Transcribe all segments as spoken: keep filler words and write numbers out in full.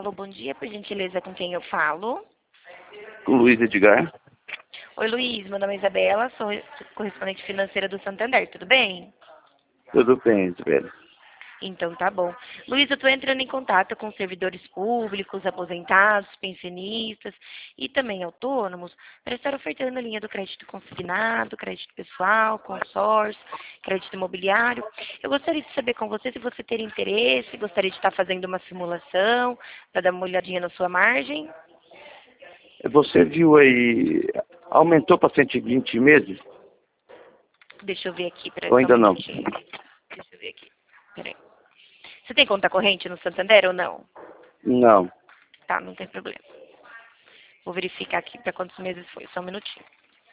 Alô, bom dia, por gentileza, com quem eu falo? Com Luiz Edgar. Oi, Luiz, meu nome é Isabela, sou correspondente financeira do Santander, tudo bem? Tudo bem, velho. Então tá bom. Luiz, eu estou entrando em contato com servidores públicos, aposentados, pensionistas e também autônomos para estar ofertando a linha do crédito consignado, crédito pessoal, consórcio, crédito imobiliário. Eu gostaria de saber com você se você teria interesse, gostaria de estar fazendo uma simulação para dar uma olhadinha na sua margem. Você viu aí, aumentou para cento e vinte meses? Deixa eu ver aqui, peraí, Ou só um ainda não? minutinho. Deixa eu ver aqui, peraí. Você tem conta corrente no Santander ou não? Não. Tá, não tem problema. Vou verificar aqui para quantos meses foi, só um minutinho.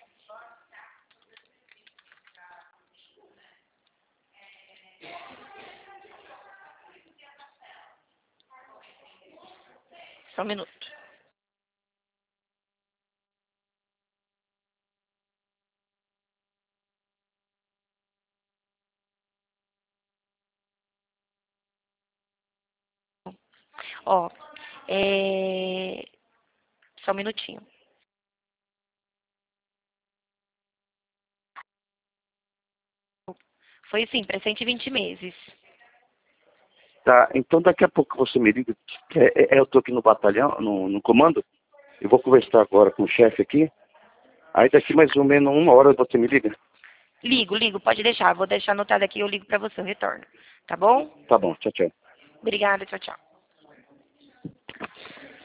Só um minuto. Ó, é... Só um minutinho. Foi assim, para cento e vinte meses. Tá, então daqui a pouco você me liga. É, é, eu tô aqui no batalhão, no, no comando. Eu vou conversar agora com o chefe aqui. Aí daqui mais ou menos uma hora você me liga. Ligo, ligo, pode deixar. Vou deixar anotado aqui, eu ligo para você, eu retorno. Tá bom? Tá bom, tchau, tchau. Obrigada, tchau, tchau.